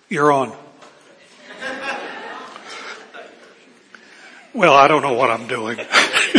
You're on. Well, I don't know what I'm doing. Good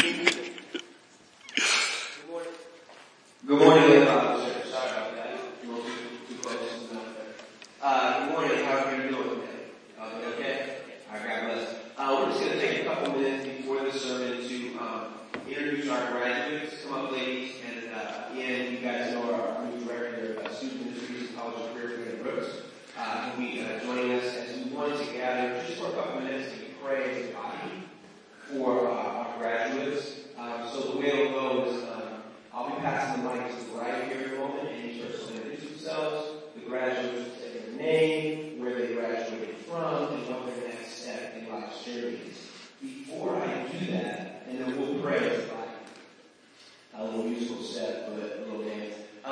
morning. Sorry about that. Too close. Good morning. How are you doing today? Okay? All right, God bless. We're just going to take a couple minutes before the sermon to introduce our graduates. Come up, ladies. And at the end, you guys know our new director of student ministries and college career, Brandon Brooks. He'll be joining us as we wanted to gather just for a couple minutes to pray as a body for our graduates. So the way it'll go is I'll be passing the mic to right here in a moment, and each person will introduce themselves. The graduates will say their name, where they graduated from, and what their next step in life's journey is. Before I do that, and then we'll pray as a body. A little musical step, but a little dance.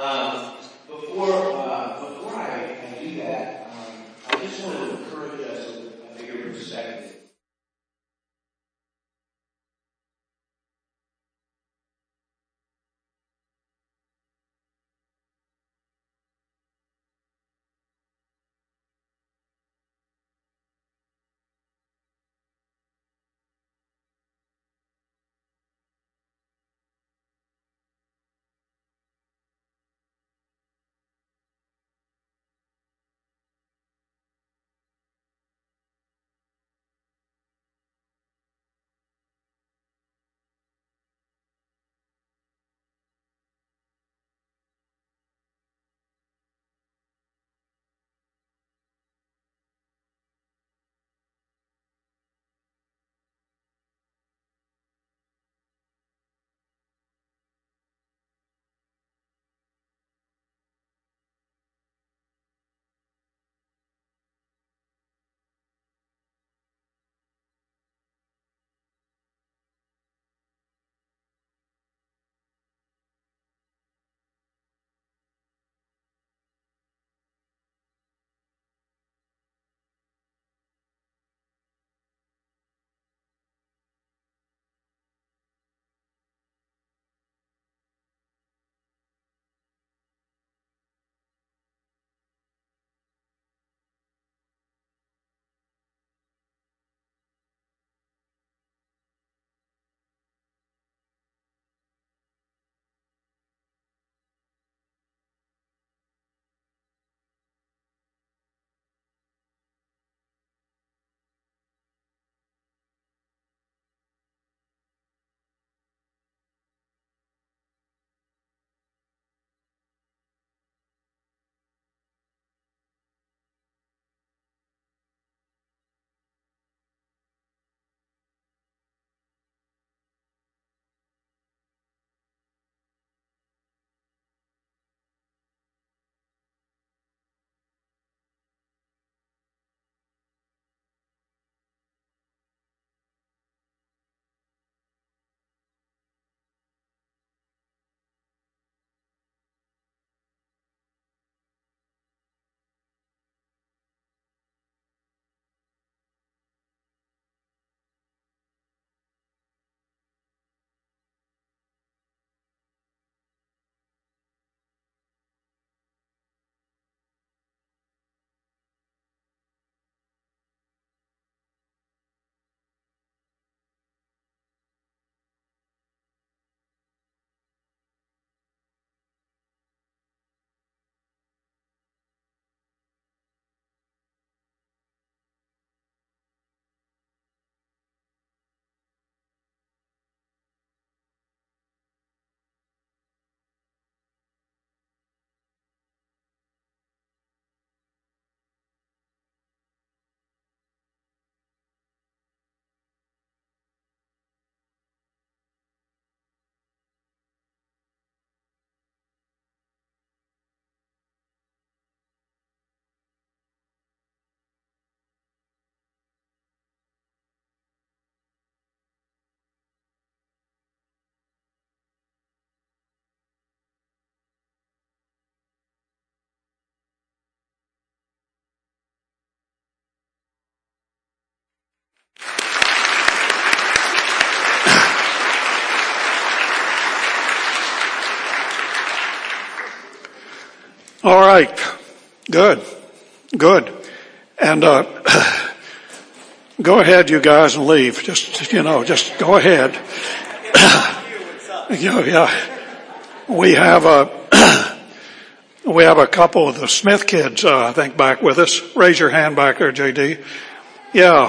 Before I do that, I just want to encourage us with a bigger perspective. All right. Good. And, go ahead, you guys, and leave. Just go ahead. We have a couple of the Smith kids, I think, back with us. Raise your hand back there, JD. Yeah.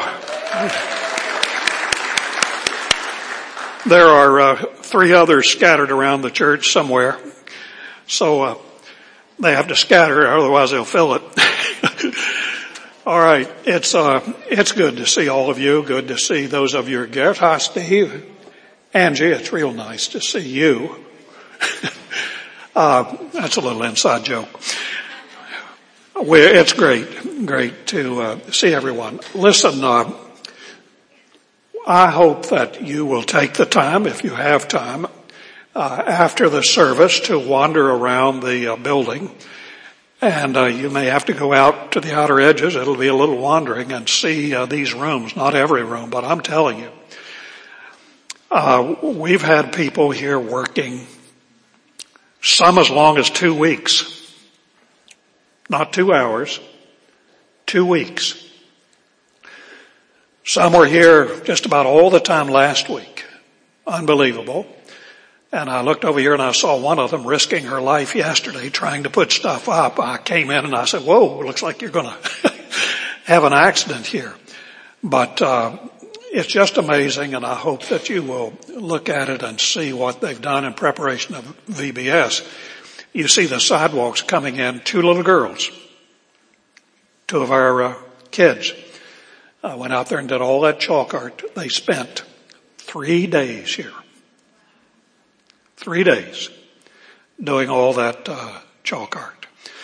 There are 3 others scattered around the church somewhere. So, they have to scatter, otherwise they'll fill it. All right. It's good to see all of you. Good to see those of you who are guests. Hi, Steve. Angie, it's real nice to see you. That's a little inside joke. It's great to see everyone. Listen, I hope that you will take the time, if you have time, after the service to wander around the building. And you may have to go out to the outer edges. It'll be a little wandering and see these rooms. Not every room, but I'm telling you. We've had people here working some as long as 2 weeks. Not 2 hours, 2 weeks. Some were here just about all the time last week. Unbelievable. And I looked over here and I saw one of them risking her life yesterday trying to put stuff up. I came in and I said, whoa, looks like you're going to have an accident here. But it's just amazing, and I hope that you will look at it and see what they've done in preparation of VBS. You see the sidewalks coming in. 2 little girls, 2 of our kids, went out there and did all that chalk art. They spent 3 days here. 3 days doing all that chalk art.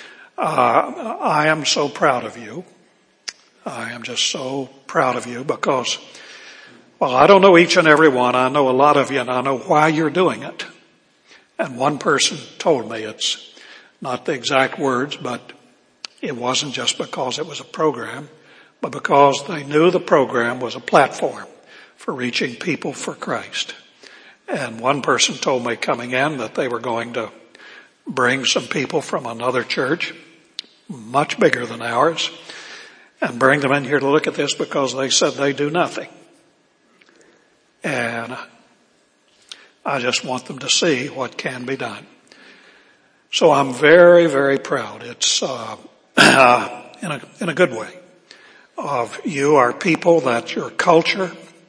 I am so proud of you. I am just so proud of you because, well, I don't know each and every one. I know a lot of you, and I know why you're doing it. And one person told me, it's not the exact words, but it wasn't just because it was a program, but because they knew the program was a platform for reaching people for Christ. And one person told me coming in that they were going to bring some people from another church, much bigger than ours, and bring them in here to look at this because they said they do nothing. And I just want them to see what can be done. So I'm very, very proud. It's in a good way of you are people that your culture.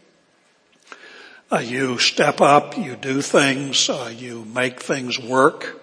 You step up, you do things, you make things work.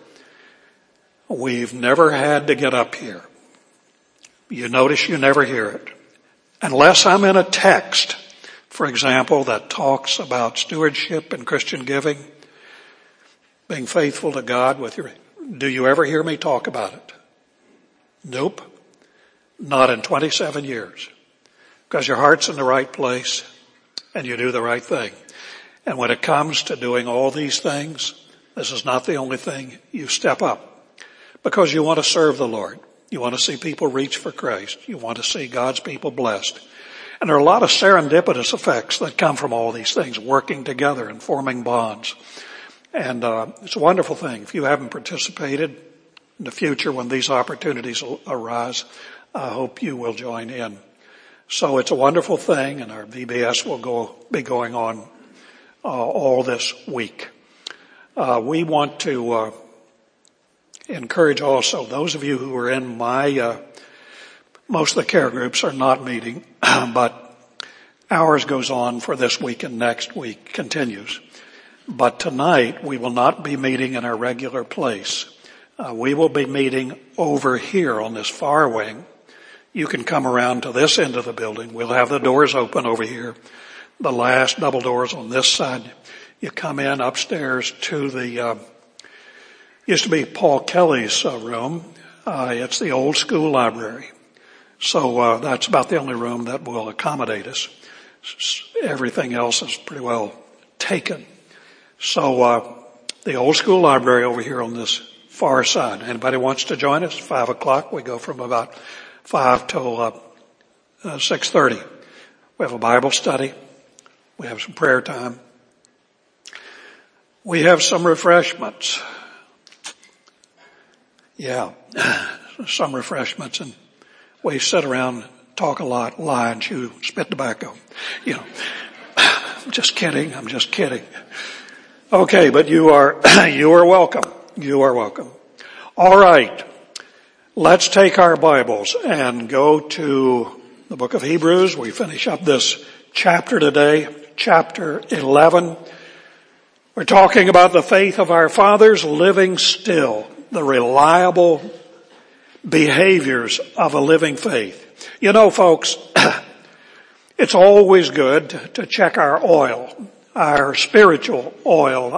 We've never had to get up here. You notice you never hear it. Unless I'm in a text, for example, that talks about stewardship and Christian giving, being faithful to God with your, do you ever hear me talk about it? Nope. Not in 27 years. Because your heart's in the right place and you do the right thing. And when it comes to doing all these things, this is not the only thing. You step up because you want to serve the Lord. You want to see people reach for Christ. You want to see God's people blessed. And there are a lot of serendipitous effects that come from all these things, working together and forming bonds. And it's a wonderful thing. If you haven't participated in the future when these opportunities arise, I hope you will join in. So it's a wonderful thing, and our VBS will be going on all this week. We want to encourage also those of you who are in my most of the care groups are not meeting, but ours goes on for this week and next week continues. But tonight we will not be meeting in our regular place. We will be meeting over here on this far wing. You can come around to this end of the building. We'll have the doors open over here. The last double doors on this side. You come in upstairs to the, used to be Paul Kelly's room. It's the old school library. So, that's about the only room that will accommodate us. Everything else is pretty well taken. So, the old school library over here on this far side. Anybody wants to join us? 5 o'clock. We go from about 5 till 6:30. We have a Bible study. We have some prayer time. We have some refreshments. Yeah, some refreshments, and we sit around and talk a lot, lie, and chew, spit tobacco. You know, I'm just kidding. Okay, but you are welcome. You are welcome. All right. Let's take our Bibles and go to the book of Hebrews. We finish up this chapter today, chapter 11. We're talking about the faith of our fathers living still, the reliable behaviors of a living faith. You know, folks, it's always good to check our oil, our spiritual oil,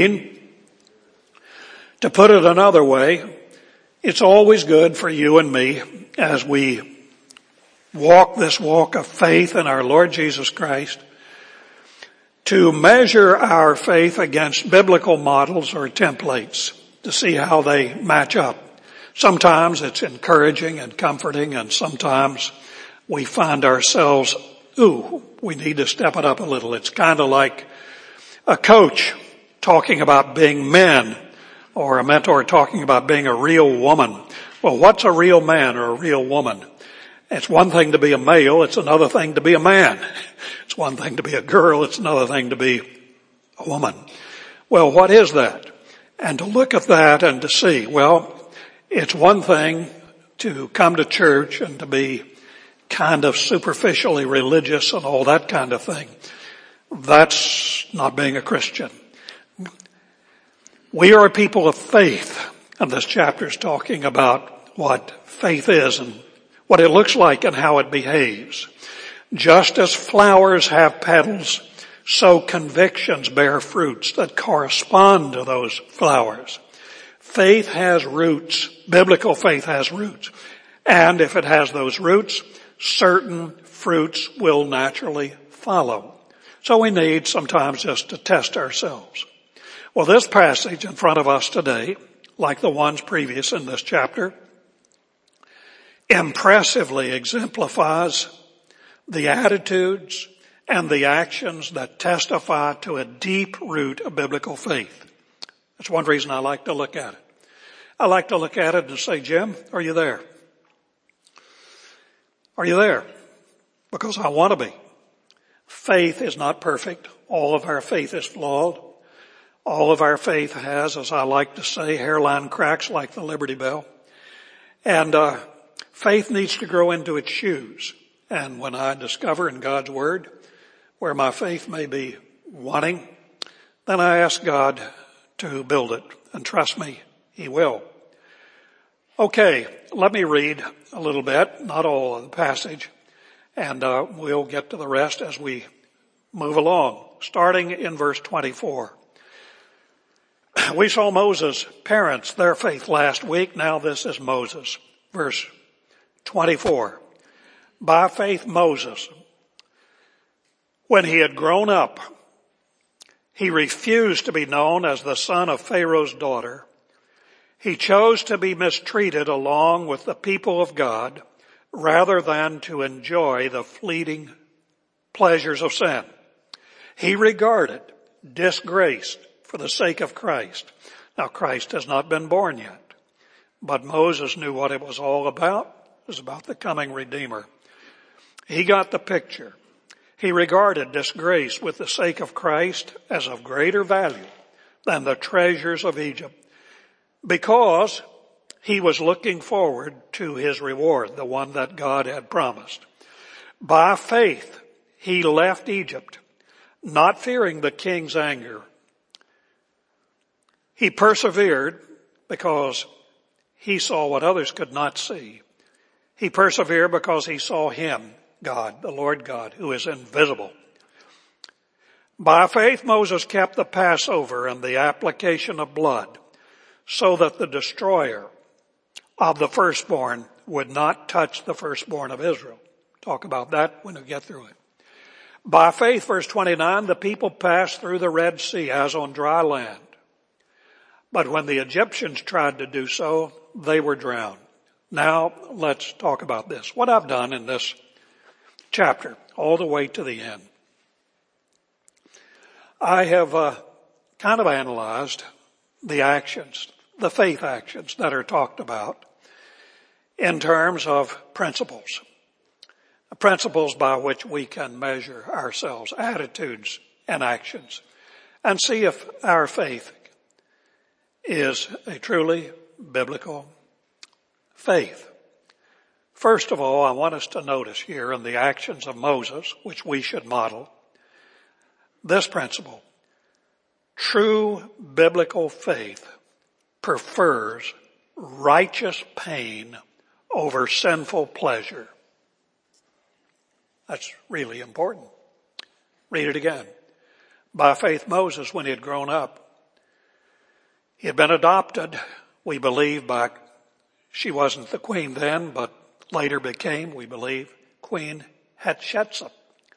To put it another way, it's always good for you and me as we walk this walk of faith in our Lord Jesus Christ to measure our faith against biblical models or templates to see how they match up. Sometimes it's encouraging and comforting, and sometimes we find ourselves, we need to step it up a little. It's kind of like a coach talking about being men or a mentor talking about being a real woman. Well, what's a real man or a real woman? It's one thing to be a male, it's another thing to be a man. It's one thing to be a girl, it's another thing to be a woman. Well, what is that? And to look at that and to see, well, it's one thing to come to church and to be kind of superficially religious and all that kind of thing. That's not being a Christian. We are a people of faith, and this chapter is talking about what faith is and what it looks like and how it behaves. Just as flowers have petals, so convictions bear fruits that correspond to those flowers. Faith has roots. Biblical faith has roots. And if it has those roots, certain fruits will naturally follow. So we need sometimes just to test ourselves. Well, this passage in front of us today, like the ones previous in this chapter, impressively exemplifies the attitudes and the actions that testify to a deep root of biblical faith. That's one reason I like to look at it. I like to look at it and say, Jim, are you there? Are you there? Because I want to be. Faith is not perfect. All of our faith is flawed. All of our faith has, as I like to say, hairline cracks like the Liberty Bell. And faith needs to grow into its shoes. And when I discover in God's Word where my faith may be wanting, then I ask God to build it. And trust me, He will. Okay, let me read a little bit, not all of the passage, and we'll get to the rest as we move along. Starting in verse 24. We saw Moses' parents, their faith last week. Now this is Moses. Verse 24. By faith Moses, when he had grown up, he refused to be known as the son of Pharaoh's daughter. He chose to be mistreated along with the people of God rather than to enjoy the fleeting pleasures of sin. He regarded disgrace for the sake of Christ. Now Christ has not been born yet, but Moses knew what it was all about. It was about the coming Redeemer. He got the picture. He regarded disgrace with the sake of Christ as of greater value than the treasures of Egypt, because he was looking forward to his reward, the one that God had promised. By faith, he left Egypt, not fearing the king's anger. He persevered because he saw what others could not see. He persevered because he saw him, God, the Lord God, who is invisible. By faith, Moses kept the Passover and the application of blood, so that the destroyer of the firstborn would not touch the firstborn of Israel. Talk about that when we get through it. By faith, verse 29, the people passed through the Red Sea as on dry land. But when the Egyptians tried to do so, they were drowned. Now, let's talk about this. What I've done in this chapter, all the way to the end. I have kind of analyzed the actions, the faith actions that are talked about in terms of principles. principles by which we can measure ourselves, attitudes and actions, and see if our faith is a truly biblical faith. First of all, I want us to notice here in the actions of Moses, which we should model, this principle. True biblical faith prefers righteous pain over sinful pleasure. That's really important. Read it again. By faith, Moses, when he had grown up, he had been adopted, we believe, by, she wasn't the queen then, but later became, we believe, Queen Hatshepsut.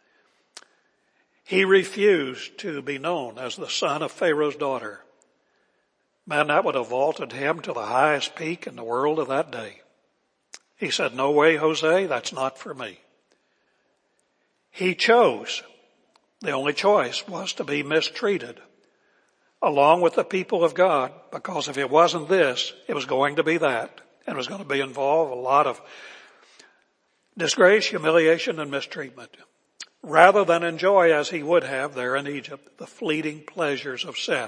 He refused to be known as the son of Pharaoh's daughter. Man, that would have vaulted him to the highest peak in the world of that day. He said, no way, Jose, that's not for me. He chose. The only choice was to be mistreated along with the people of God, because if it wasn't this, it was going to be that. And it was going to be involved a lot of disgrace, humiliation, and mistreatment, rather than enjoy, as he would have there in Egypt, the fleeting pleasures of sin.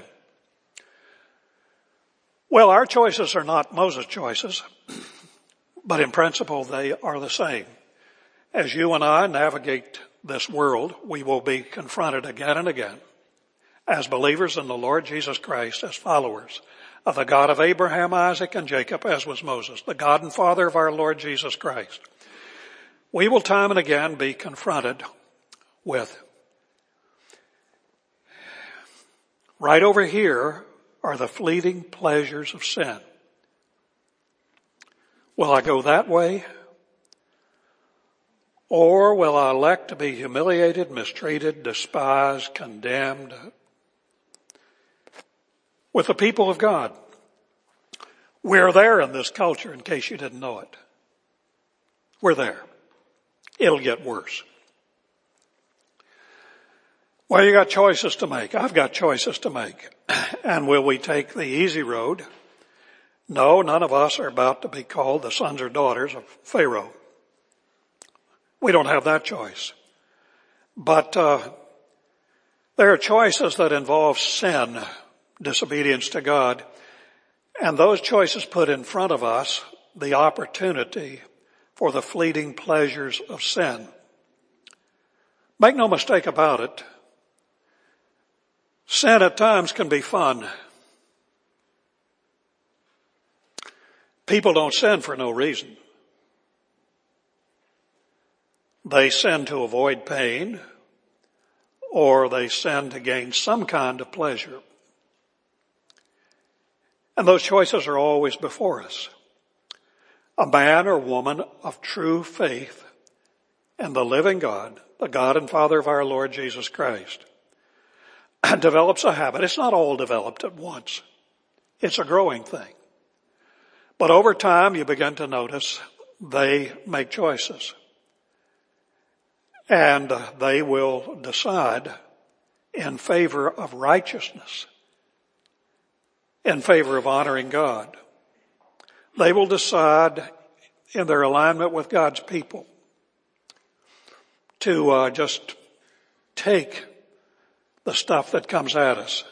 Well, our choices are not Moses' choices, but in principle they are the same. As you and I navigate this world, we will be confronted again and again as believers in the Lord Jesus Christ, as followers of the God of Abraham, Isaac, and Jacob, as was Moses, the God and Father of our Lord Jesus Christ. We will time and again be confronted with, right over here are the fleeting pleasures of sin. Will I go that way? Or will I elect to be humiliated, mistreated, despised, condemned with the people of God? We're there in this culture, in case you didn't know it. We're there. It'll get worse. Well, you got choices to make. I've got choices to make. And will we take the easy road? No, none of us are about to be called the sons or daughters of Pharaoh. We don't have that choice. But there are choices that involve sin, disobedience to God, and those choices put in front of us the opportunity for the fleeting pleasures of sin. Make no mistake about it, sin at times can be fun. People don't sin for no reason. They sin to avoid pain, or they sin to gain some kind of pleasure. And those choices are always before us. A man or woman of true faith in the living God, the God and Father of our Lord Jesus Christ, develops a habit. It's not all developed at once. It's a growing thing. But over time, you begin to notice they make choices. And they will decide in favor of righteousness, in favor of honoring God. They will decide in their alignment with God's people to just take the stuff that comes at us,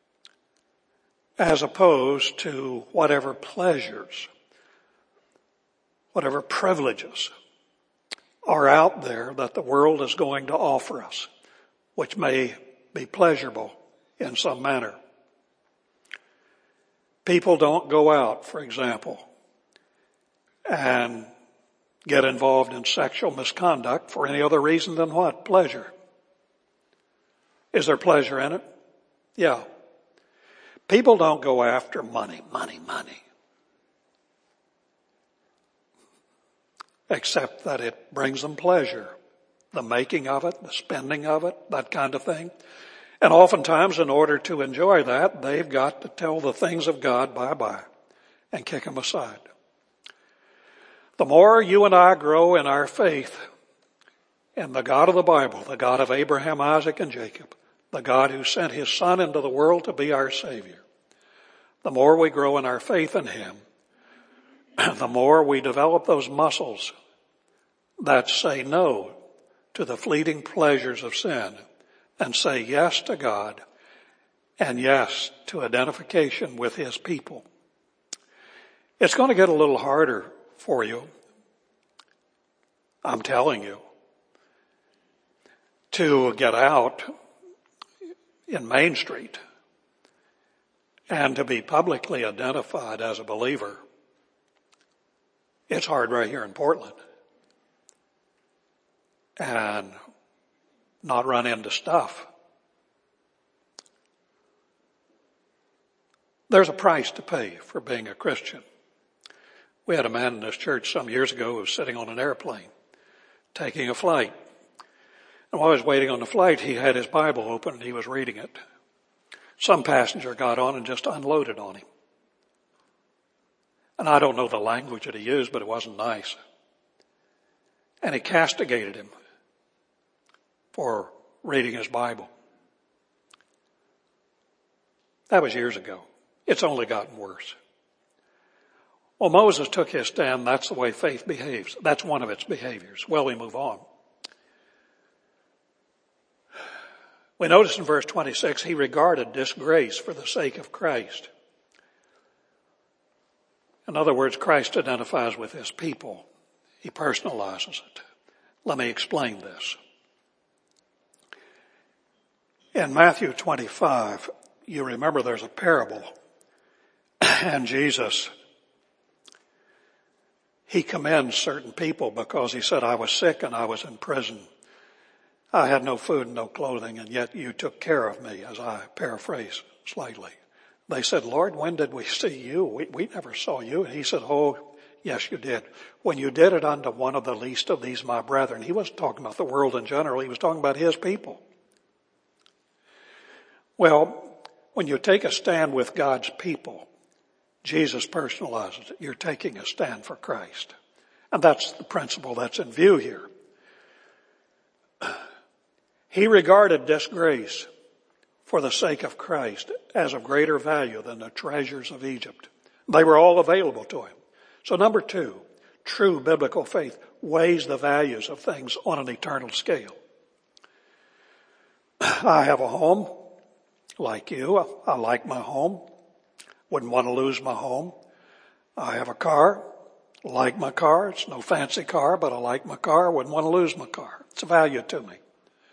as opposed to whatever pleasures, whatever privileges are out there that the world is going to offer us, which may be pleasurable in some manner. People don't go out, for example, and get involved in sexual misconduct for any other reason than what? Pleasure. Is there pleasure in it? Yeah. People don't go after money. Except that it brings them pleasure. The making of it, the spending of it, that kind of thing. And oftentimes, in order to enjoy that, they've got to tell the things of God bye-bye and kick them aside. The more you and I grow in our faith in the God of the Bible, the God of Abraham, Isaac, and Jacob, the God who sent his Son into the world to be our Savior, the more we grow in our faith in him, the more we develop those muscles that say no to the fleeting pleasures of sin and say yes to God and yes to identification with His people. It's going to get a little harder for you, I'm telling you, to get out in Main Street and to be publicly identified as a believer. It's hard right here in Portland. And not run into stuff. There's a price to pay for being a Christian. We had a man in this church some years ago who was sitting on an airplane, taking a flight. And while he was waiting on the flight, he had his Bible open and he was reading it. Some passenger got on and just unloaded on him. And I don't know the language that he used, but it wasn't nice. And he castigated him for reading his Bible. That was years ago. It's only gotten worse. Well, Moses took his stand. That's the way faith behaves. That's one of its behaviors. Well, we move on. We notice in verse 26, he regarded disgrace for the sake of Christ. In other words, Christ identifies with His people. He personalizes it. Let me explain this. In Matthew 25, you remember there's a parable, and Jesus, He commends certain people because He said, I was sick and I was in prison. I had no food and no clothing, and yet you took care of me, as I paraphrase slightly. They said, Lord, when did we see you? We never saw you. And He said, oh, yes, you did. When you did it unto one of the least of these, my brethren. He wasn't talking about the world in general. He was talking about His people. Well, when you take a stand with God's people, Jesus personalizes it. You're taking a stand for Christ. And that's the principle that's in view here. He regarded disgrace for the sake of Christ as of greater value than the treasures of Egypt. They were all available to Him. So number two, true biblical faith weighs the values of things on an eternal scale. I have a home like you. I like my home. Wouldn't want to lose my home. I have a car. Like my car. It's no fancy car, but I like my car. Wouldn't want to lose my car. It's a value to me.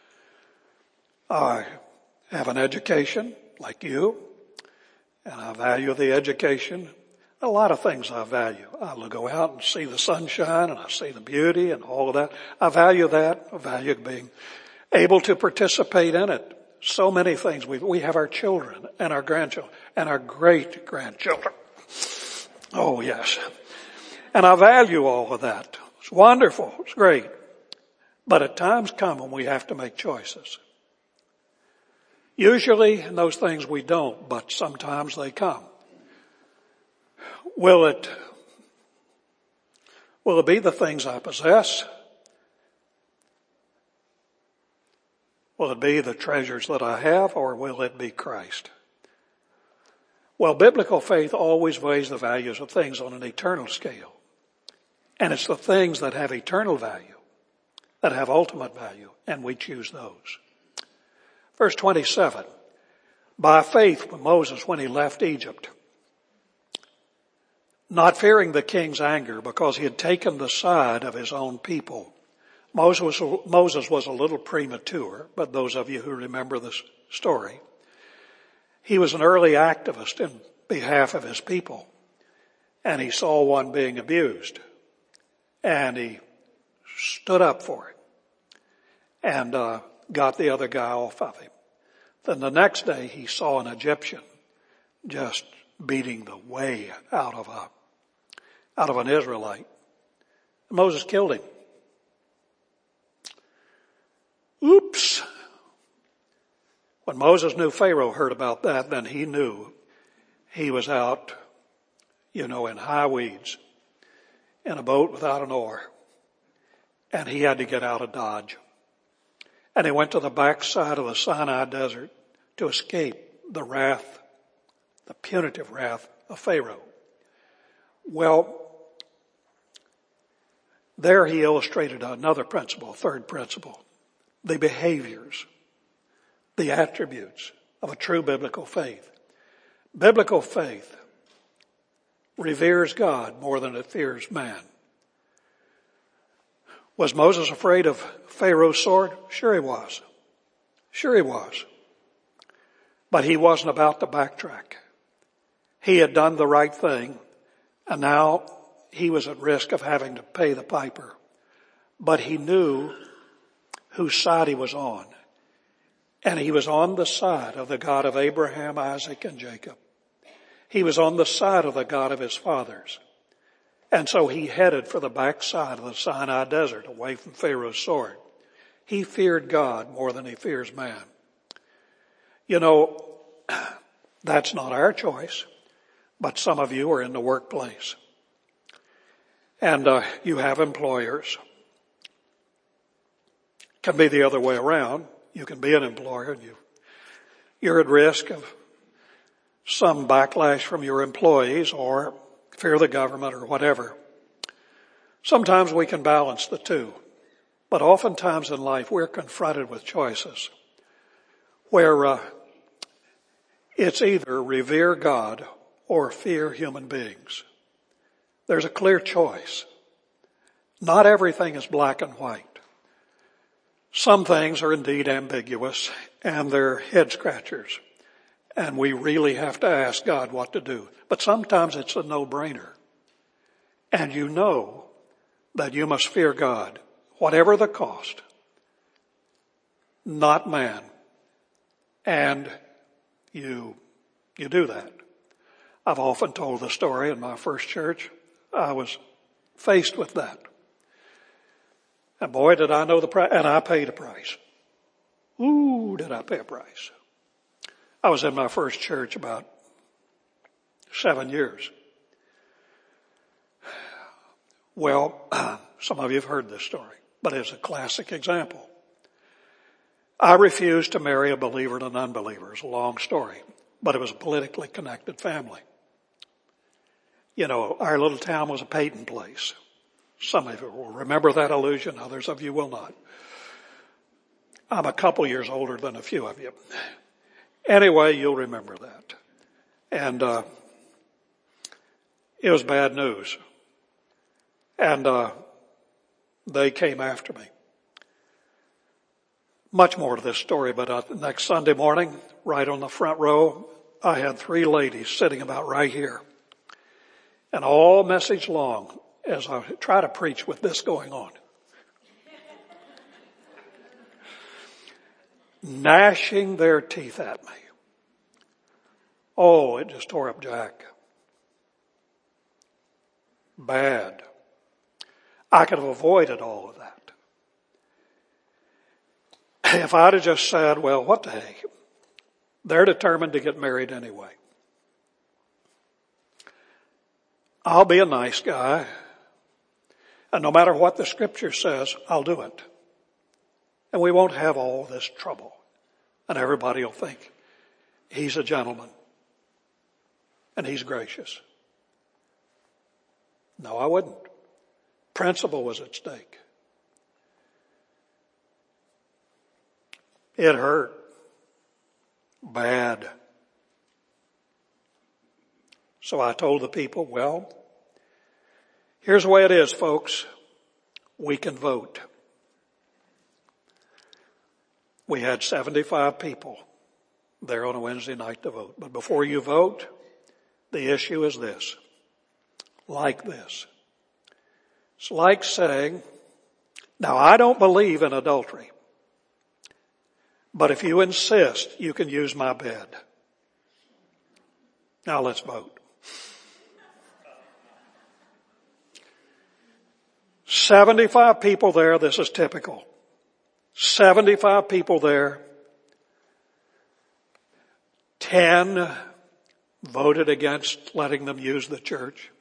I have an education like you, and I value the education. A lot of things I value. I go out and see the sunshine, and I see the beauty and all of that. I value that. I value being able to participate in it. So many things. We have our children and our grandchildren and our great-grandchildren. Oh, yes. And I value all of that. It's wonderful. It's great. But at times come when we have to make choices. Usually in those things we don't, but sometimes they come. Will it be the things I possess? Will it be the treasures that I have, or will it be Christ? Well, biblical faith always weighs the values of things on an eternal scale. And it's the things that have eternal value, that have ultimate value, and we choose those. Verse 27, by faith Moses, when he left Egypt, not fearing the king's anger because he had taken the side of his own people. Moses was a little premature, but those of you who remember this story, he was an early activist in behalf of his people, and he saw one being abused, and he stood up for it and got the other guy off of him. Then the next day he saw an Egyptian just beating the way out of an Israelite. Moses killed him. Oops. When Moses knew Pharaoh heard about that, then he knew he was out, in high weeds, in a boat without an oar. And he had to get out of Dodge. And he went to the backside of the Sinai desert to escape the wrath, the punitive wrath of Pharaoh. Well, There he illustrated another principle, third principle, the behaviors, the attributes of a true biblical faith. Biblical faith reveres God more than it fears man. Was Moses afraid of Pharaoh's sword? Sure he was. Sure he was. But he wasn't about to backtrack. He had done the right thing, and now he was at risk of having to pay the piper. But he knew whose side he was on. And he was on the side of the God of Abraham, Isaac, and Jacob. He was on the side of the God of his fathers. And so he headed for the backside of the Sinai desert, away from Pharaoh's sword. He feared God more than he fears man. You know, that's not our choice, but some of you are in the workplace. And you have employers. Can be the other way around. You can be an employer and you're at risk of some backlash from your employees or fear the government or whatever. Sometimes we can balance the two, but oftentimes in life we're confronted with choices where it's either revere God or fear human beings. There's a clear choice. Not everything is black and white. Some things are indeed ambiguous and they're head scratchers. And we really have to ask God what to do. But sometimes it's a no-brainer. And you know that you must fear God, whatever the cost, not man. And you do that. I've often told the story in my first church. I was faced with that. And boy, did I know the price, and I paid a price. Ooh, did I pay a price. I was in my first church about 7 years. Well, some of you have heard this story, but it's a classic example. I refused to marry a believer and an unbeliever. It's a long story, but it was a politically connected family. You know, our little town was a Peyton place. Some of you will remember that illusion, others of you will not. I'm a couple years older than a few of you. Anyway, you'll remember that. And it was bad news. And they came after me. Much more to this story, but next Sunday morning, right on the front row, I had 3 ladies sitting about right here. And all message long, as I try to preach with this going on, gnashing their teeth at me. Oh, it just tore up Jack. Bad. I could have avoided all of that. If I'd have just said, well, what the heck? They're determined to get married anyway. I'll be a nice guy. And no matter what the scripture says, I'll do it. And we won't have all this trouble. And everybody will think he's a gentleman. And he's gracious. No, I wouldn't. Principle was at stake. It hurt. Bad. So I told the people, well, here's the way it is, folks. We can vote. We had 75 people there on a Wednesday night to vote. But before you vote, the issue is this. Like this. It's like saying, now I don't believe in adultery, but if you insist, you can use my bed. Now let's vote. 75 people there, this is typical. 75 people there. 10 voted against letting them use the church.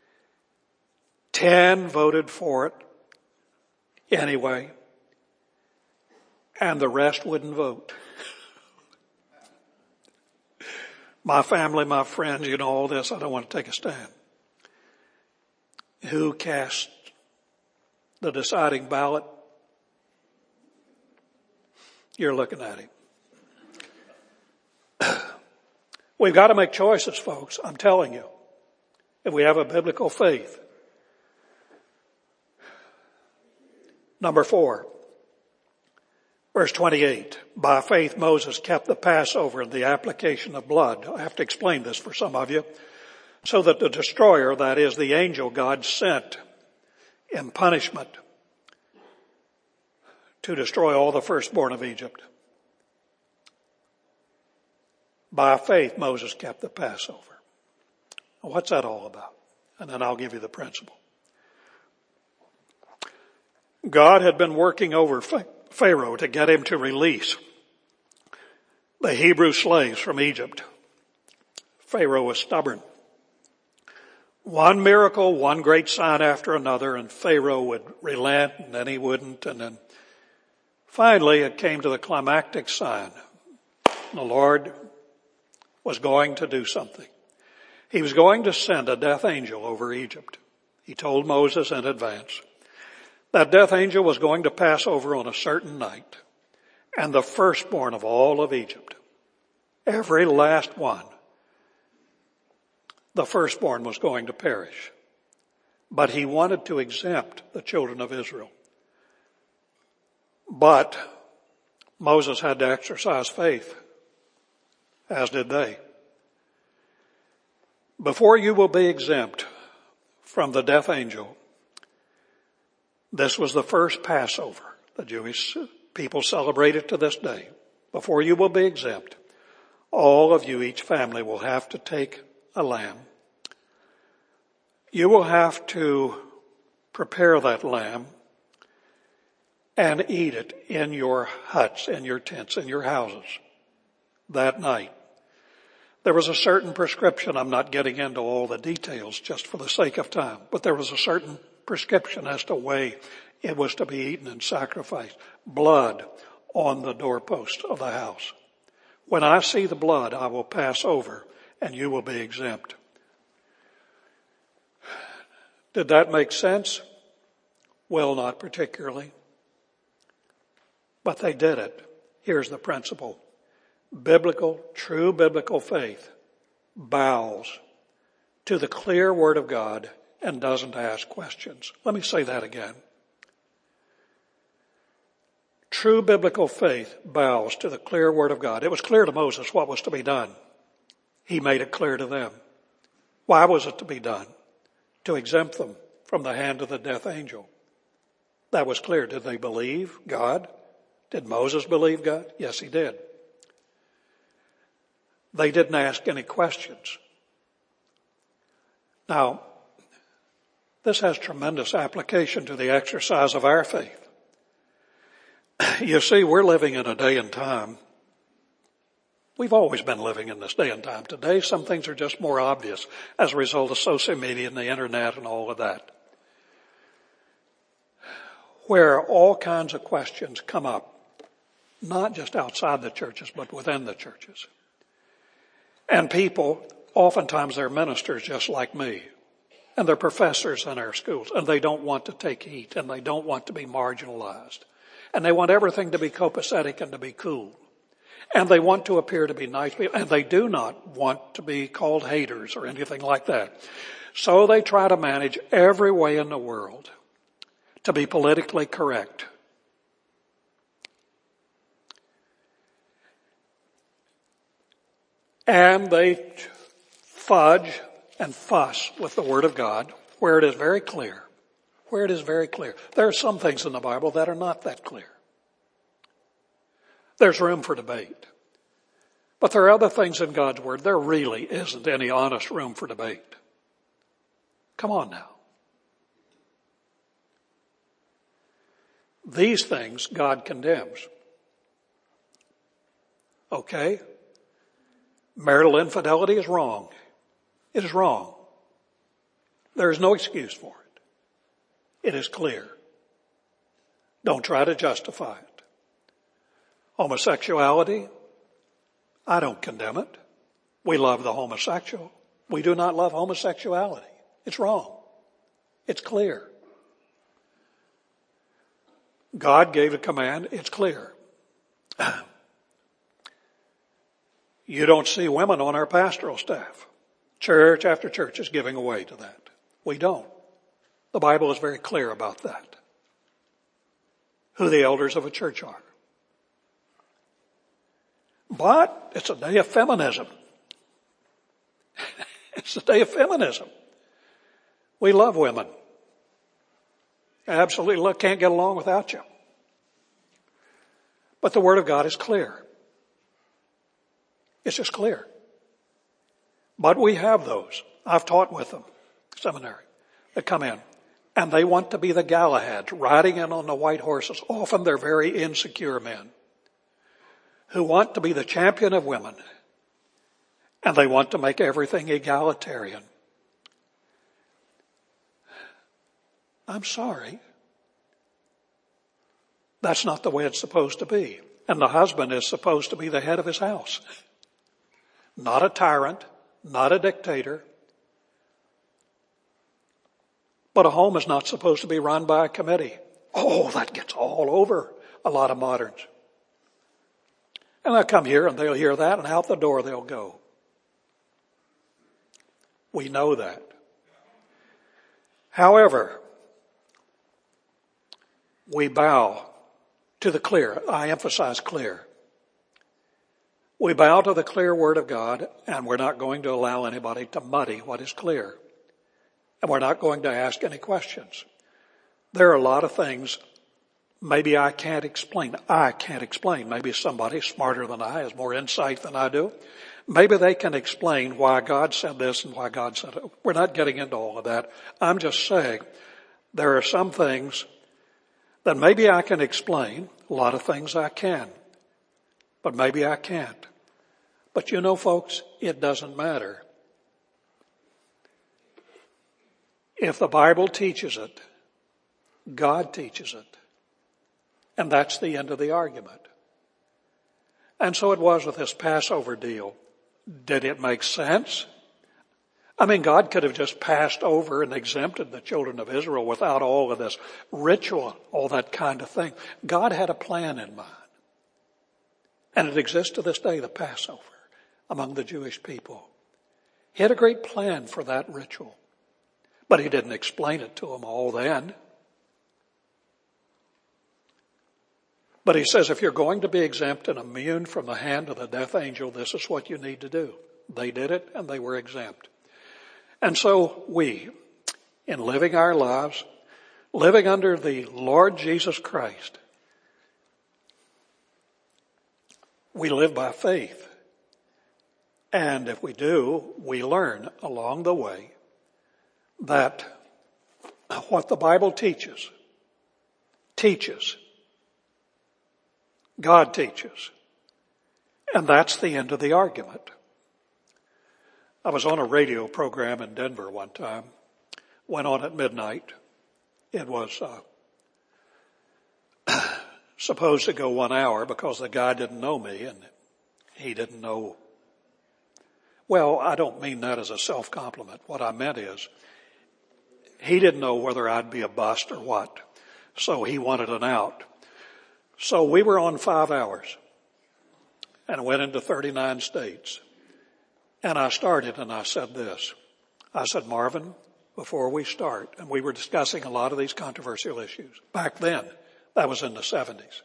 10 voted for it anyway. And the rest wouldn't vote. My family, my friends, you know all this. I don't want to take a stand. Who cast the deciding ballot, you're looking at him. We've got to make choices, folks. I'm telling you. If we have a biblical faith. Number 4. Verse 28. By faith Moses kept the Passover and the application of blood. I have to explain this for some of you. So that the destroyer, that is the angel God sent in punishment to destroy all the firstborn of Egypt. By faith, Moses kept the Passover. What's that all about? And then I'll give you the principle. God had been working over Pharaoh to get him to release the Hebrew slaves from Egypt. Pharaoh was stubborn. One miracle, one great sign after another, and Pharaoh would relent, and then he wouldn't, and then finally it came to the climactic sign. The Lord was going to do something. He was going to send a death angel over Egypt. He told Moses in advance. That death angel was going to pass over on a certain night, and the firstborn of all of Egypt, every last one, the firstborn was going to perish. But he wanted to exempt the children of Israel. But Moses had to exercise faith, as did they. Before you will be exempt from the death angel, this was the first Passover the Jewish people celebrate it to this day. Before you will be exempt, all of you, each family, will have to take a lamb. You will have to prepare that lamb and eat it in your huts, in your tents, in your houses that night. There was a certain prescription. I'm not getting into all the details just for the sake of time, but there was a certain prescription as to the way it was to be eaten and sacrificed. Blood on the doorpost of the house. When I see the blood, I will pass over and you will be exempt. Did that make sense? Well, not particularly. But they did it. Here's the principle. True biblical faith bows to the clear Word of God and doesn't ask questions. Let me say that again. True biblical faith bows to the clear Word of God. It was clear to Moses what was to be done. He made it clear to them. Why was it to be done? To exempt them from the hand of the death angel. That was clear. Did they believe God? Did Moses believe God? Yes, he did. They didn't ask any questions. Now, this has tremendous application to the exercise of our faith. You see, we're living in a day and time. We've always been living in this day and time. Today, some things are just more obvious as a result of social media and the internet and all of that, where all kinds of questions come up, not just outside the churches, but within the churches. And people, oftentimes they're ministers just like me, and they're professors in our schools, and they don't want to take heat, and they don't want to be marginalized. And they want everything to be copacetic and to be cool. And they want to appear to be nice people, and they do not want to be called haters or anything like that. So they try to manage every way in the world to be politically correct. And they fudge and fuss with the Word of God where it is very clear. Where it is very clear. There are some things in the Bible that are not that clear. There's room for debate. But there are other things in God's Word. There really isn't any honest room for debate. Come on now. These things God condemns. Okay? Marital infidelity is wrong. It is wrong. There is no excuse for it. It is clear. Don't try to justify it. Homosexuality, I don't condemn it. We love the homosexual. We do not love homosexuality. It's wrong. It's clear. God gave a command. It's clear. You don't see women on our pastoral staff. Church after church is giving away to that. We don't. The Bible is very clear about that. Who the elders of a church are. But it's a day of feminism. It's a day of feminism. We love women. Absolutely can't get along without you. But the Word of God is clear. It's just clear. But we have those. I've taught with them, seminary, that come in. And they want to be the Galahads, riding in on the white horses. Often they're very insecure men who want to be the champion of women. And they want to make everything egalitarian. I'm sorry. That's not the way it's supposed to be. And the husband is supposed to be the head of his house. Not a tyrant, not a dictator. But a home is not supposed to be run by a committee. Oh, that gets all over a lot of moderns. And they'll come here and they'll hear that and out the door they'll go. We know that. However, we bow to the clear. I emphasize clear. We bow to the clear Word of God, and we're not going to allow anybody to muddy what is clear. And we're not going to ask any questions. There are a lot of things maybe I can't explain. I can't explain. Maybe somebody smarter than I has more insight than I do. Maybe they can explain why God said this and why God said it. We're not getting into all of that. I'm just saying there are some things that maybe I can explain. A lot of things I can. But maybe I can't. But you know, folks, it doesn't matter. If the Bible teaches it, God teaches it. And that's the end of the argument. And so it was with this Passover deal. Did it make sense? I mean, God could have just passed over and exempted the children of Israel without all of this ritual, all that kind of thing. God had a plan in mind. And it exists to this day, the Passover, among the Jewish people. He had a great plan for that ritual. But he didn't explain it to them all then. But he says, if you're going to be exempt and immune from the hand of the death angel, this is what you need to do. They did it and they were exempt. And so we, in living our lives, living under the Lord Jesus Christ, we live by faith. And if we do, we learn along the way that what the Bible teaches, God teaches. And that's the end of the argument. I was on a radio program in Denver one time, went on at midnight. It was supposed to go 1 hour because the guy didn't know me and he didn't know. Well, I don't mean that as a self-compliment. What I meant is he didn't know whether I'd be a bust or what. So he wanted an out. So we were on 5 hours and went into 39 states. And I started and I said this. I said, Marvin, before we start, and we were discussing a lot of these controversial issues. Back then, that was in the 70s.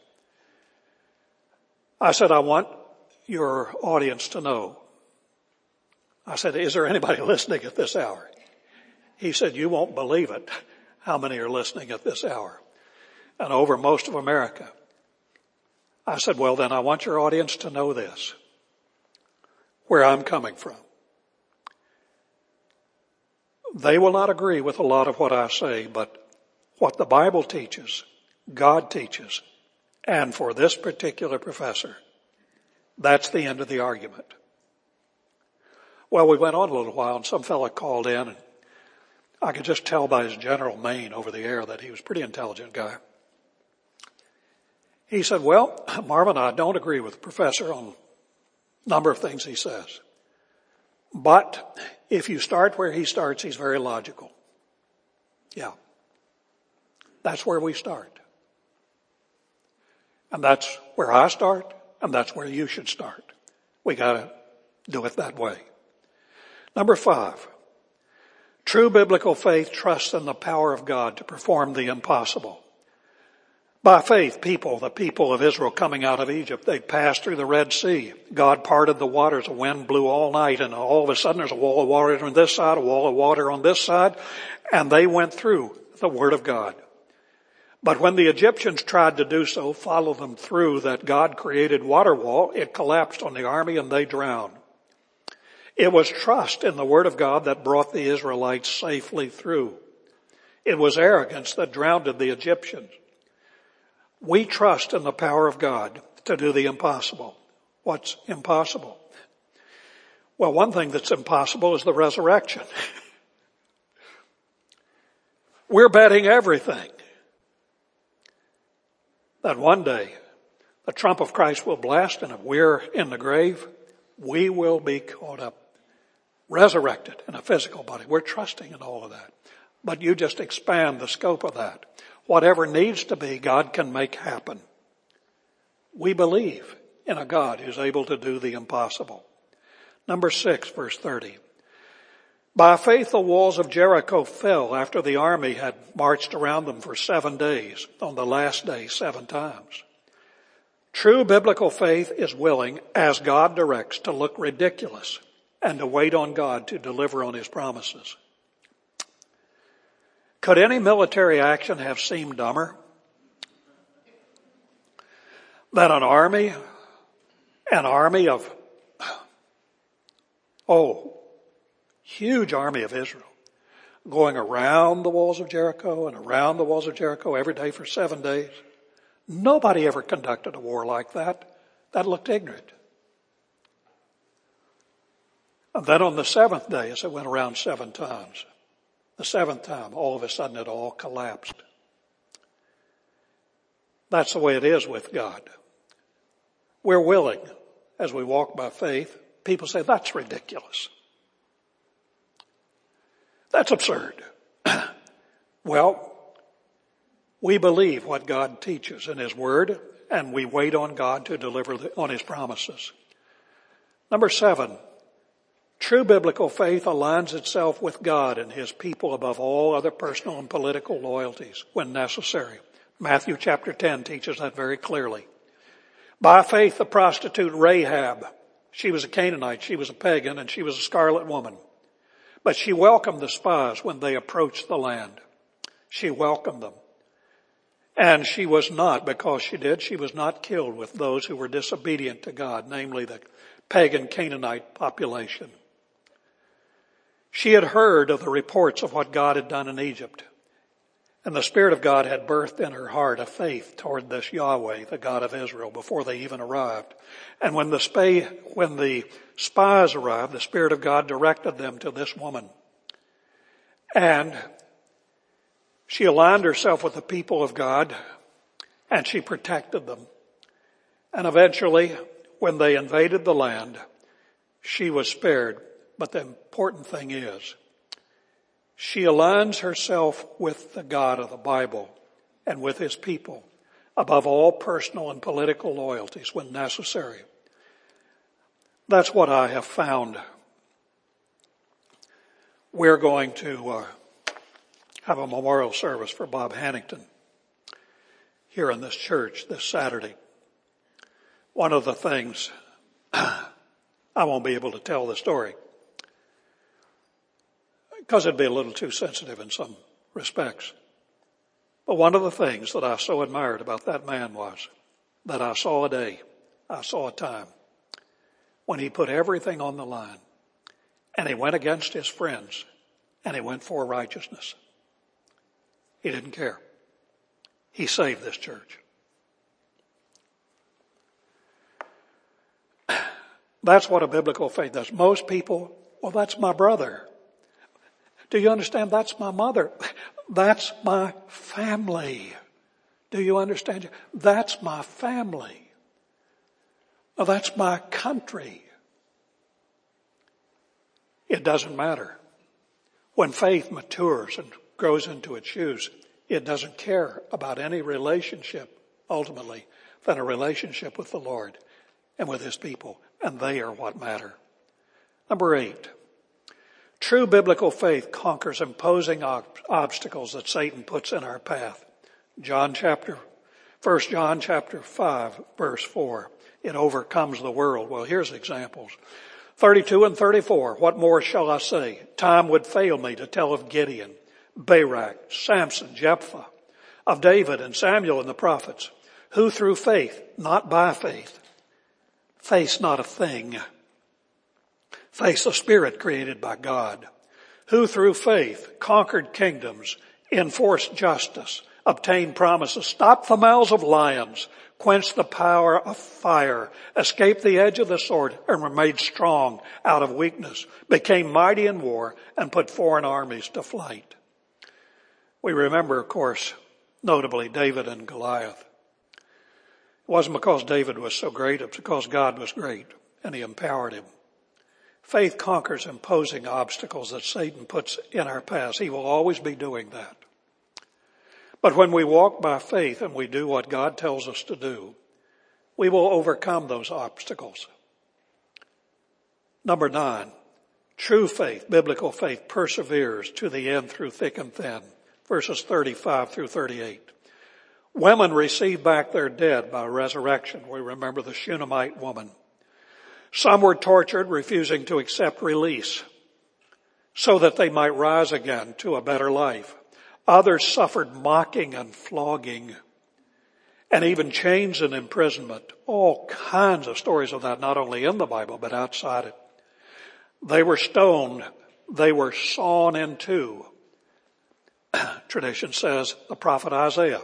I said, I want your audience to know. I said, is there anybody listening at this hour? He said, you won't believe it, how many are listening at this hour. And over most of America. I said, well, then I want your audience to know this, where I'm coming from. They will not agree with a lot of what I say, but what the Bible teaches, God teaches, and for this particular professor, that's the end of the argument. Well, we went on a little while and some fellow called in and I could just tell by his general mien over the air that he was a pretty intelligent guy. He said, well, Marvin, I don't agree with the professor on a number of things he says. But if you start where he starts, he's very logical. Yeah. That's where we start. And that's where I start, and that's where you should start. We gotta do it that way. Number 5, true biblical faith trusts in the power of God to perform the impossible. By faith, the people of Israel coming out of Egypt, they passed through the Red Sea. God parted the waters, the wind blew all night, and all of a sudden there's a wall of water on this side, a wall of water on this side, and they went through the Word of God. But when the Egyptians tried to do so, follow them through that God created water wall, it collapsed on the army and they drowned. It was trust in the Word of God that brought the Israelites safely through. It was arrogance that drowned the Egyptians. We trust in the power of God to do the impossible. What's impossible? Well, one thing that's impossible is the resurrection. We're betting everything that one day the trump of Christ will blast, and if we're in the grave, we will be caught up, resurrected in a physical body. We're trusting in all of that. But you just expand the scope of that. Whatever needs to be, God can make happen. We believe in a God who's able to do the impossible. Number 6, verse 30. By faith, the walls of Jericho fell after the army had marched around them for 7 days, on the last day 7 times. True biblical faith is willing, as God directs, to look ridiculous and to wait on God to deliver on His promises. Could any military action have seemed dumber than an army of, huge army of Israel going around the walls of Jericho and around the walls of Jericho every day for 7 days? Nobody ever conducted a war like that. That looked ignorant. And then on the 7th day, as it went around 7 times, the 7th time, all of a sudden it all collapsed. That's the way it is with God. We're willing, as we walk by faith. People say, that's ridiculous. That's absurd. Well, we believe what God teaches in His Word, and we wait on God to deliver on His promises. Number 7, true biblical faith aligns itself with God and His people above all other personal and political loyalties when necessary. Matthew chapter 10 teaches that very clearly. By faith, the prostitute Rahab, she was a Canaanite, she was a pagan, and she was a scarlet woman. But she welcomed the spies when they approached the land. She welcomed them. And she was not, because she was not killed with those who were disobedient to God, namely the pagan Canaanite population. She had heard of the reports of what God had done in Egypt. And the Spirit of God had birthed in her heart a faith toward this Yahweh, the God of Israel, before they even arrived. And when the spies arrived, the Spirit of God directed them to this woman. And she aligned herself with the people of God, and she protected them. And eventually, when they invaded the land, she was spared. But the important thing is, she aligns herself with the God of the Bible and with His people above all personal and political loyalties when necessary. That's what I have found. We're going to have a memorial service for Bob Hannington here in this church this Saturday. One of the things, I won't be able to tell the story because it'd be a little too sensitive in some respects. But one of the things that I so admired about that man was that I saw a time when he put everything on the line, and he went against his friends, and he went for righteousness. He didn't care. He saved this church. That's what a biblical faith does. Most people, well, that's my brother. Do you understand? That's my mother. That's my family. Do you understand? That's my family. Well, that's my country. It doesn't matter. When faith matures and grows into its shoes, it doesn't care about any relationship ultimately, than a relationship with the Lord and with His people. And they are what matter. Number 8. True biblical faith conquers imposing obstacles that Satan puts in our path. 1 John chapter 5, verse 4. It overcomes the world. Well, here's examples. 32 and 34. What more shall I say? Time would fail me to tell of Gideon, Barak, Samson, Jephthah, of David and Samuel and the prophets, who through faith, not by faith, faith's not a thing. Faith's a spirit created by God, who through faith conquered kingdoms, enforced justice, obtained promises, stopped the mouths of lions, quenched the power of fire, escaped the edge of the sword, and were made strong out of weakness, became mighty in war, and put foreign armies to flight. We remember, of course, notably David and Goliath. It wasn't because David was so great, it's because God was great, and He empowered him. Faith conquers imposing obstacles that Satan puts in our path. He will always be doing that. But when we walk by faith and we do what God tells us to do, we will overcome those obstacles. Number 9, true faith, biblical faith, perseveres to the end through thick and thin. Verses 35 through 38. Women receive back their dead by resurrection. We remember the Shunammite woman. Some were tortured, refusing to accept release so that they might rise again to a better life. Others suffered mocking and flogging and even chains and imprisonment. All kinds of stories of that, not only in the Bible, but outside it. They were stoned. They were sawn in two. Tradition says the prophet Isaiah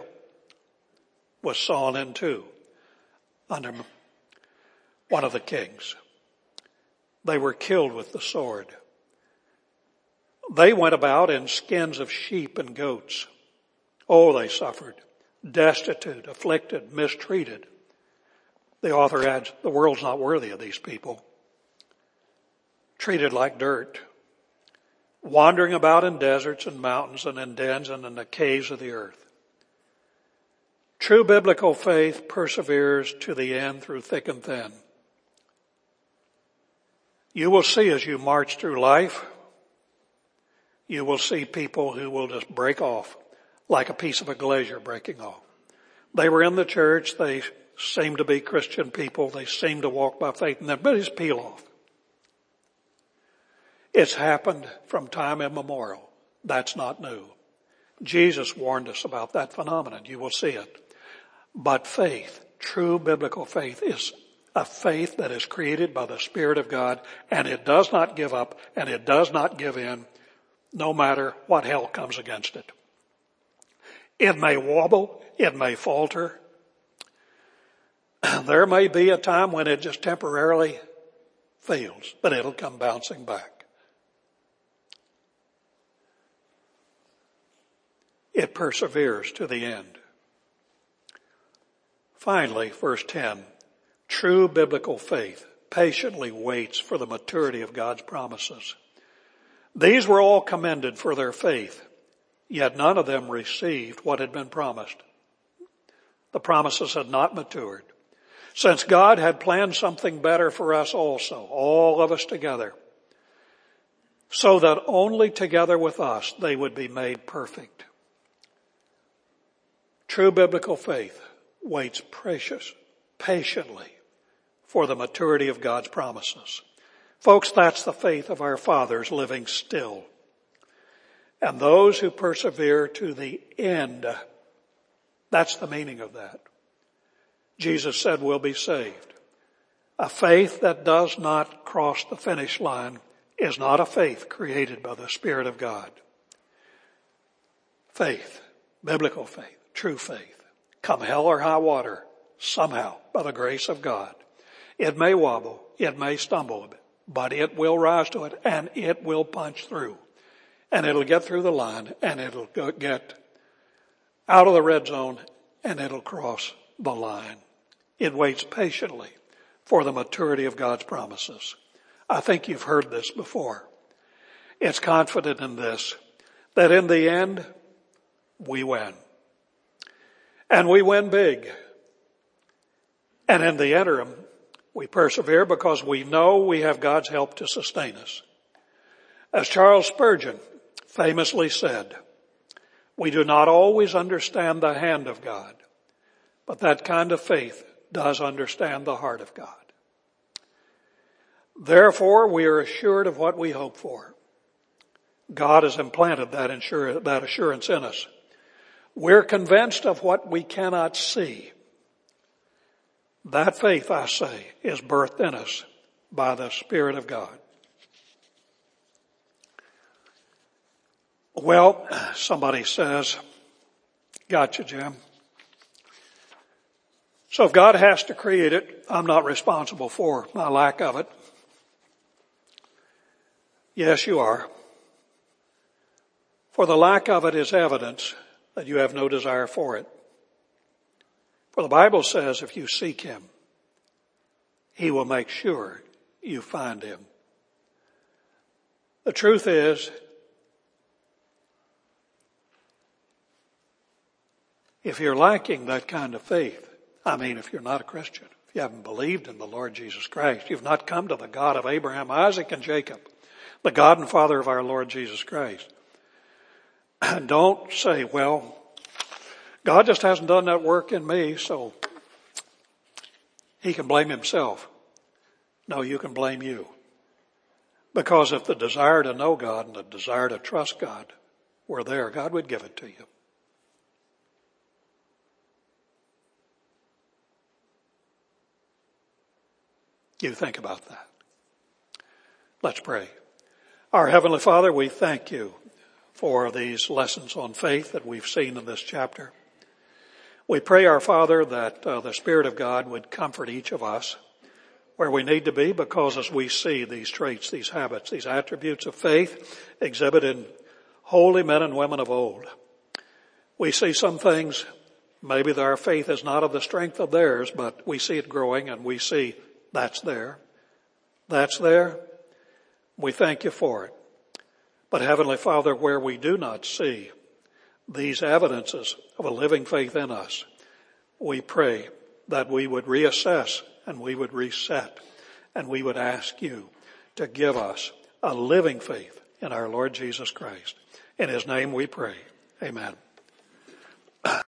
was sawn in two under one of the kings. They were killed with the sword. They went about in skins of sheep and goats. Oh, they suffered. Destitute, afflicted, mistreated. The author adds, the world's not worthy of these people. Treated like dirt. Wandering about in deserts and mountains and in dens and in the caves of the earth. True biblical faith perseveres to the end through thick and thin. You will see as you march through life, you will see people who will just break off like a piece of a glazier breaking off. They were in the church. They seemed to be Christian people. They seemed to walk by faith, and then they just peel off. It's happened from time immemorial. That's not new. Jesus warned us about that phenomenon. You will see it. But faith, true biblical faith, is a faith that is created by the Spirit of God, and it does not give up and it does not give in no matter what hell comes against it. It may wobble, it may falter. There may be a time when it just temporarily fails, but it'll come bouncing back. It perseveres to the end. Finally, verse 10, true biblical faith patiently waits for the maturity of God's promises. These were all commended for their faith, yet none of them received what had been promised. The promises had not matured. Since God had planned something better for us also, all of us together, so that only together with us they would be made perfect. True biblical faith waits patiently for the maturity of God's promises. Folks, that's the faith of our fathers living still. And those who persevere to the end, that's the meaning of that. Jesus said we'll be saved. A faith that does not cross the finish line is not a faith created by the Spirit of God. Faith, biblical faith, true faith, come hell or high water, somehow, by the grace of God. It may wobble, it may stumble a bit, but it will rise to it and it will punch through. And it'll get through the line and it'll get out of the red zone and it'll cross the line. It waits patiently for the maturity of God's promises. I think you've heard this before. It's confident in this, that in the end, we win. And we win big And in the interim, we persevere because we know we have God's help to sustain us. As Charles Spurgeon famously said, we do not always understand the hand of God, but that kind of faith does understand the heart of God. Therefore, we are assured of what we hope for. God has implanted that assurance in us. We're convinced of what we cannot see. That faith, I say, is birthed in us by the Spirit of God. Well, somebody says, gotcha, Jim. So if God has to create it, I'm not responsible for my lack of it. Yes, you are. For the lack of it is evidence that you have no desire for it. For the Bible says if you seek Him, He will make sure you find Him. The truth is, if you're lacking that kind of faith, if you're not a Christian, if you haven't believed in the Lord Jesus Christ, you've not come to the God of Abraham, Isaac, and Jacob, the God and Father of our Lord Jesus Christ. Don't say, well, God just hasn't done that work in me, so He can blame Himself. No, you can blame you. Because if the desire to know God and the desire to trust God were there, God would give it to you. You think about that. Let's pray. Our Heavenly Father, we thank You for these lessons on faith that we've seen in this chapter. We pray, our Father, that the Spirit of God would comfort each of us where we need to be, because as we see these traits, these habits, these attributes of faith exhibited in holy men and women of old, we see some things, maybe that our faith is not of the strength of theirs, but we see it growing and we see that's there. That's there. We thank You for it. But Heavenly Father, where we do not see these evidences of a living faith in us, we pray that we would reassess and we would reset and we would ask You to give us a living faith in our Lord Jesus Christ. In His name we pray. Amen.